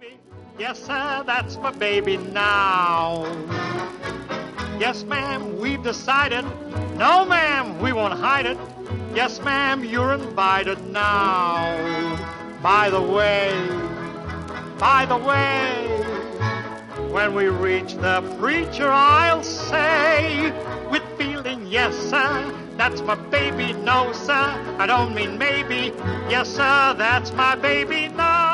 Yes, sir, that's my baby now. Yes, ma'am, we've decided. No, ma'am, we won't hide it. Yes, ma'am, you're invited now. By the way, when we reach the preacher, I'll say, with feeling, yes, sir, that's my baby. No, sir, I don't mean maybe. Yes, sir, that's my baby now.